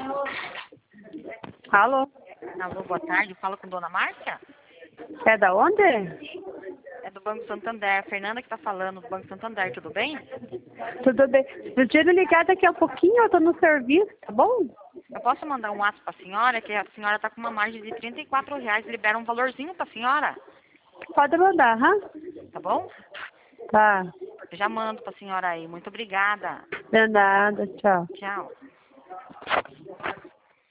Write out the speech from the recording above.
Alô? Alô, boa tarde. Fala com Dona Márcia? É da onde? É do Banco Santander. Fernanda que tá falando do Banco Santander, tudo bem? Tudo bem. Podia me ligar daqui a pouquinho, eu tô no serviço, tá bom? Eu posso mandar um WhatsApp pra senhora, que a senhora tá com uma margem de R$ 34. Libera um valorzinho pra senhora, Pode mandar, hã? tá bom? Tá. Eu já mando pra senhora aí. Muito obrigada. De nada, tchau. Tchau.